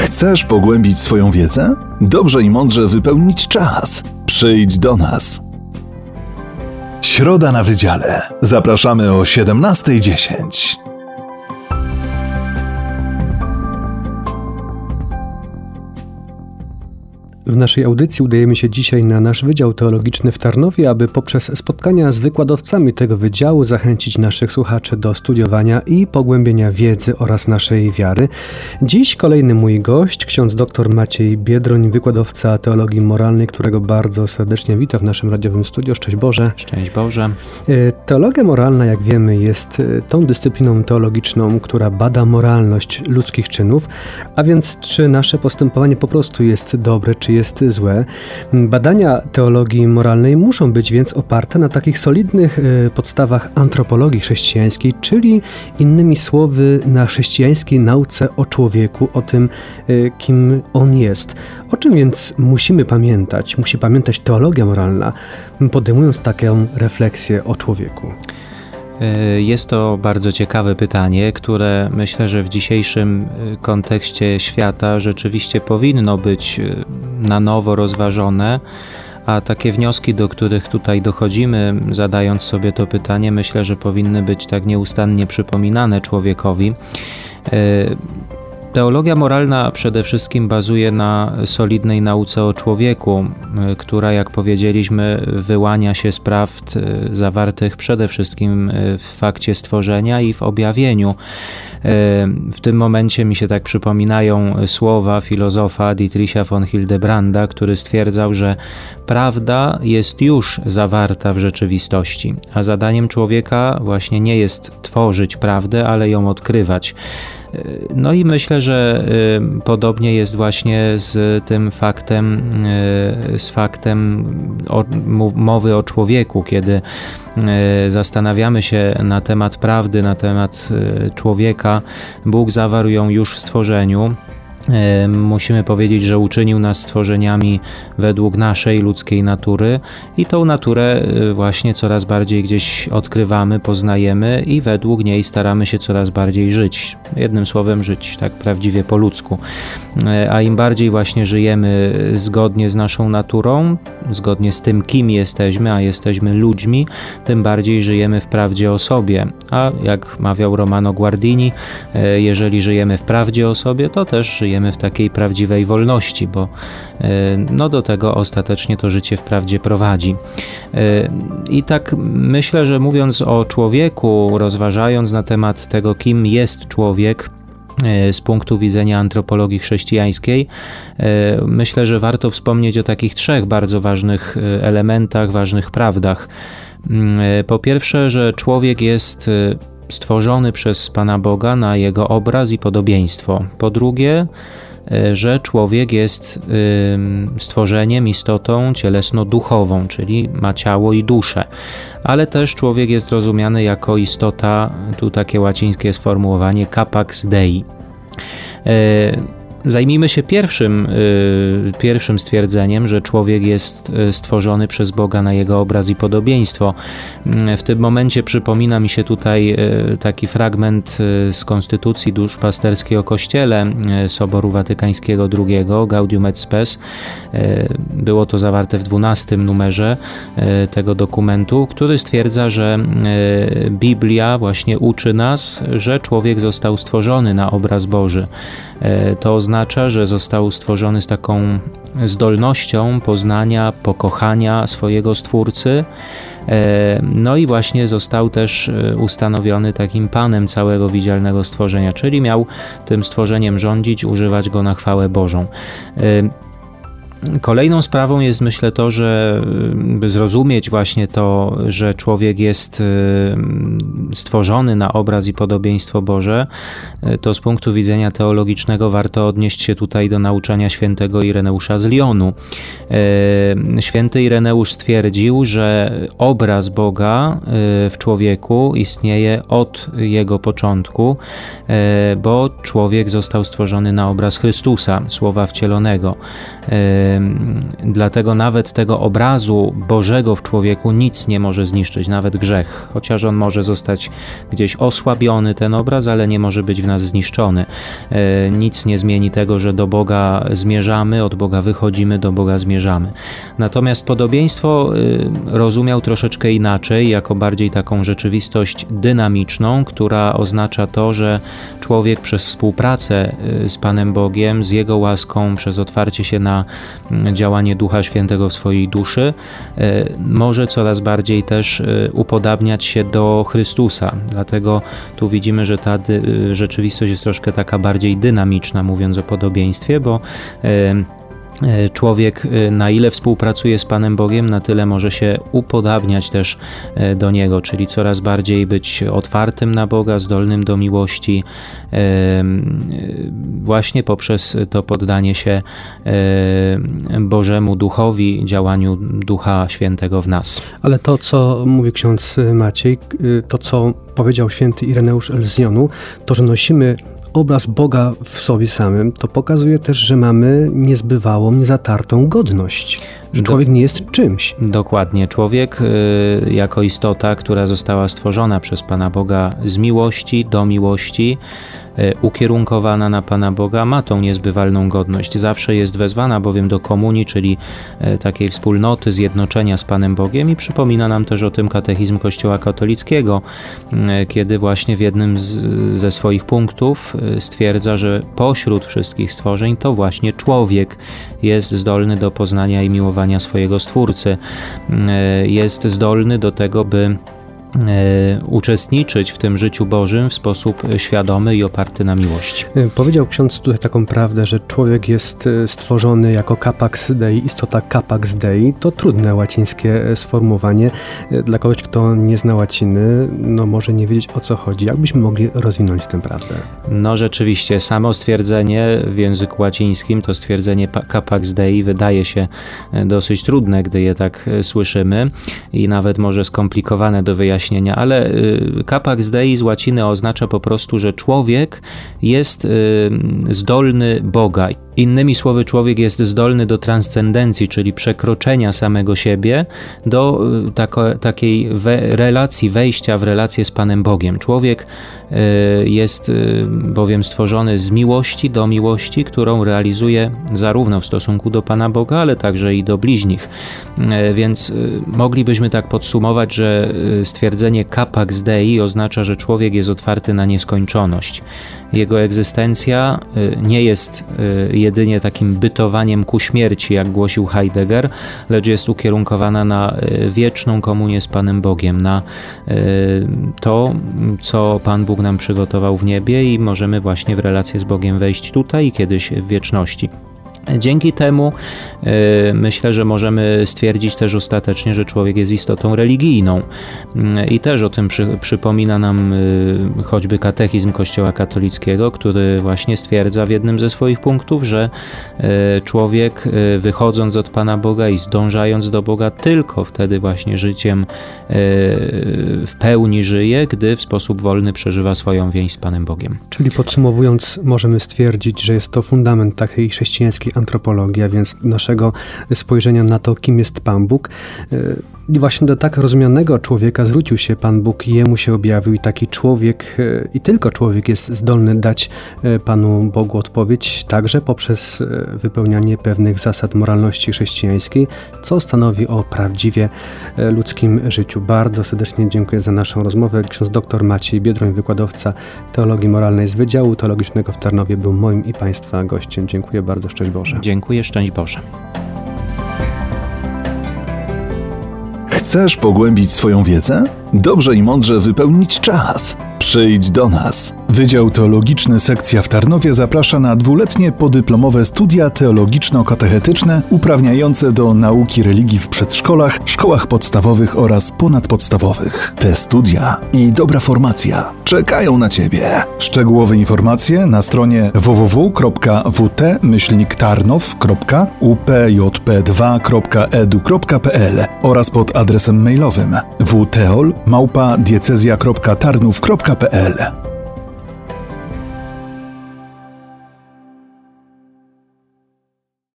Chcesz pogłębić swoją wiedzę? Dobrze i mądrze wypełnić czas. Przyjdź do nas. Środa na Wydziale. Zapraszamy o 17:10. W naszej audycji udajemy się dzisiaj na nasz Wydział Teologiczny w Tarnowie, aby poprzez spotkania z wykładowcami tego wydziału zachęcić naszych słuchaczy do studiowania i pogłębienia wiedzy oraz naszej wiary. Dziś kolejny mój gość, ksiądz dr Maciej Biedroń, wykładowca teologii moralnej, którego bardzo serdecznie witam w naszym radiowym studio. Szczęść Boże. Szczęść Boże. Teologia moralna, jak wiemy, jest tą dyscypliną teologiczną, która bada moralność ludzkich czynów, a więc czy nasze postępowanie po prostu jest dobre, czy jest złe. Badania teologii moralnej muszą być więc oparte na takich solidnych podstawach antropologii chrześcijańskiej, czyli innymi słowy na chrześcijańskiej nauce o człowieku, o tym, kim on jest. O czym więc musimy pamiętać? Musi pamiętać teologia moralna, podejmując taką refleksję o człowieku. Jest to bardzo ciekawe pytanie, które myślę, że w dzisiejszym kontekście świata rzeczywiście powinno być na nowo rozważone, a takie wnioski, do których tutaj dochodzimy, zadając sobie to pytanie, myślę, że powinny być tak nieustannie przypominane człowiekowi. Teologia moralna przede wszystkim bazuje na solidnej nauce o człowieku, która, jak powiedzieliśmy, wyłania się z prawd zawartych przede wszystkim w fakcie stworzenia i w objawieniu. W tym momencie mi się tak przypominają słowa filozofa Dietricha von Hildebranda, który stwierdzał, że prawda jest już zawarta w rzeczywistości, a zadaniem człowieka właśnie nie jest tworzyć prawdę, ale ją odkrywać. No i myślę, że podobnie jest właśnie z tym faktem, mowy o człowieku, kiedy zastanawiamy się na temat prawdy, na temat człowieka. Bóg zawarł ją już w stworzeniu. Musimy powiedzieć, że uczynił nas stworzeniami według naszej ludzkiej natury i tą naturę właśnie coraz bardziej gdzieś odkrywamy, poznajemy i według niej staramy się coraz bardziej żyć. Jednym słowem żyć tak prawdziwie po ludzku. A im bardziej właśnie żyjemy zgodnie z naszą naturą, zgodnie z tym, kim jesteśmy, a jesteśmy ludźmi, tym bardziej żyjemy w prawdzie o sobie. A jak mawiał Romano Guardini, jeżeli żyjemy w prawdzie o sobie, to też żyjemy w takiej prawdziwej wolności, bo do tego ostatecznie to życie w prawdzie prowadzi. I tak myślę, że mówiąc o człowieku, rozważając na temat tego, kim jest człowiek, z punktu widzenia antropologii chrześcijańskiej, myślę, że warto wspomnieć o takich trzech bardzo ważnych elementach, ważnych prawdach. Po pierwsze, że człowiek jest stworzony przez Pana Boga na Jego obraz i podobieństwo. Po drugie, że człowiek jest stworzeniem, istotą cielesno-duchową, czyli ma ciało i duszę. Ale też człowiek jest rozumiany jako istota, tu takie łacińskie sformułowanie, capax Dei. Zajmijmy się pierwszym stwierdzeniem, że człowiek jest stworzony przez Boga na Jego obraz i podobieństwo. W tym momencie przypomina mi się tutaj taki fragment z Konstytucji duszpasterskiej o Kościele Soboru Watykańskiego II, Gaudium et Spes. Było to zawarte w 12 numerze tego dokumentu, który stwierdza, że Biblia właśnie uczy nas, że człowiek został stworzony na obraz Boży. To oznacza, że został stworzony z taką zdolnością poznania, pokochania swojego Stwórcy. No i właśnie został też ustanowiony takim Panem całego widzialnego stworzenia, czyli miał tym stworzeniem rządzić, używać go na chwałę Bożą. Kolejną sprawą jest, myślę, to, że by zrozumieć właśnie to, że człowiek jest stworzony na obraz i podobieństwo Boże, to z punktu widzenia teologicznego warto odnieść się tutaj do nauczania świętego Ireneusza z Lyonu. Święty Ireneusz stwierdził, że obraz Boga w człowieku istnieje od jego początku, bo człowiek został stworzony na obraz Chrystusa, Słowa wcielonego. Dlatego nawet tego obrazu Bożego w człowieku nic nie może zniszczyć, nawet grzech. Chociaż on może zostać gdzieś osłabiony, ten obraz, ale nie może być w nas zniszczony. Nic nie zmieni tego, że do Boga zmierzamy, od Boga wychodzimy, do Boga zmierzamy. Natomiast podobieństwo rozumiał troszeczkę inaczej, jako bardziej taką rzeczywistość dynamiczną, która oznacza to, że człowiek przez współpracę z Panem Bogiem, z Jego łaską, przez otwarcie się na działanie Ducha Świętego w swojej duszy, może coraz bardziej też upodabniać się do Chrystusa. Dlatego tu widzimy, że ta rzeczywistość jest troszkę taka bardziej dynamiczna, mówiąc o podobieństwie, bo człowiek, na ile współpracuje z Panem Bogiem, na tyle może się upodabniać też do Niego, czyli coraz bardziej być otwartym na Boga, zdolnym do miłości, właśnie poprzez to poddanie się Bożemu Duchowi, działaniu Ducha Świętego w nas. Ale to, co mówi ksiądz Maciej, to, co powiedział święty Ireneusz Elzjonu, to, że nosimy obraz Boga w sobie samym, to pokazuje też, że mamy niezbywałą, niezatartą godność. Że człowiek nie jest czymś. Dokładnie. Człowiek jako istota, która została stworzona przez Pana Boga z miłości do miłości, ukierunkowana na Pana Boga, ma tą niezbywalną godność. Zawsze jest wezwana bowiem do komunii, czyli takiej wspólnoty, zjednoczenia z Panem Bogiem, i przypomina nam też o tym katechizm Kościoła katolickiego, kiedy właśnie w jednym ze swoich punktów stwierdza, że pośród wszystkich stworzeń to właśnie człowiek jest zdolny do poznania i miłowania swojego Stwórcy. Jest zdolny do tego, by uczestniczyć w tym życiu Bożym w sposób świadomy i oparty na miłości. Powiedział ksiądz tutaj taką prawdę, że człowiek jest stworzony jako capax Dei, istota capax Dei. To trudne łacińskie sformułowanie. Dla kogoś, kto nie zna łaciny, no może nie wiedzieć, o co chodzi. Jak byśmy mogli rozwinąć tę prawdę? No rzeczywiście, samo stwierdzenie w języku łacińskim, to stwierdzenie capax Dei wydaje się dosyć trudne, gdy je tak słyszymy i nawet może skomplikowane do wyjaśnienia, ale capax Dei z łaciny oznacza po prostu, że człowiek jest zdolny Boga. Innymi słowy, człowiek jest zdolny do transcendencji, czyli przekroczenia samego siebie do takiej relacji, wejścia w relację z Panem Bogiem. Człowiek jest bowiem stworzony z miłości do miłości, którą realizuje zarówno w stosunku do Pana Boga, ale także i do bliźnich. Więc moglibyśmy tak podsumować, że stwierdzenie capax Dei oznacza, że człowiek jest otwarty na nieskończoność. Jego egzystencja nie jest jedynie takim bytowaniem ku śmierci, jak głosił Heidegger, lecz jest ukierunkowana na wieczną komunię z Panem Bogiem, na to, co Pan Bóg nam przygotował w niebie, i możemy właśnie w relację z Bogiem wejść tutaj i kiedyś w wieczności. Dzięki temu myślę, że możemy stwierdzić też ostatecznie, że człowiek jest istotą religijną. I też o tym przypomina nam choćby katechizm Kościoła katolickiego, który właśnie stwierdza w jednym ze swoich punktów, że człowiek, wychodząc od Pana Boga i zdążając do Boga, tylko wtedy właśnie życiem w pełni żyje, gdy w sposób wolny przeżywa swoją więź z Panem Bogiem. Czyli podsumowując, możemy stwierdzić, że jest to fundament takiej chrześcijańskiej antropologii, a więc naszego spojrzenia na to, kim jest Pan Bóg. I właśnie do tak rozumianego człowieka zwrócił się Pan Bóg i jemu się objawił, i taki człowiek, i tylko człowiek jest zdolny dać Panu Bogu odpowiedź, także poprzez wypełnianie pewnych zasad moralności chrześcijańskiej, co stanowi o prawdziwie ludzkim życiu. Bardzo serdecznie dziękuję za naszą rozmowę. Ksiądz dr Maciej Biedroń, wykładowca teologii moralnej z Wydziału Teologicznego w Tarnowie, był moim i Państwa gościem. Dziękuję bardzo. Szczęść Boże. Dziękuję. Szczęść Boże. Chcesz pogłębić swoją wiedzę? Dobrze i mądrze wypełnić czas. Przyjdź do nas. Wydział Teologiczny Sekcja w Tarnowie zaprasza na 2-letnie podyplomowe studia teologiczno-katechetyczne uprawniające do nauki religii w przedszkolach, szkołach podstawowych oraz ponadpodstawowych. Te studia i dobra formacja czekają na Ciebie. Szczegółowe informacje na stronie www.wt-tarnów.upjp2.edu.pl oraz pod adresem mailowym wteol@diecezja.tarnów.pl.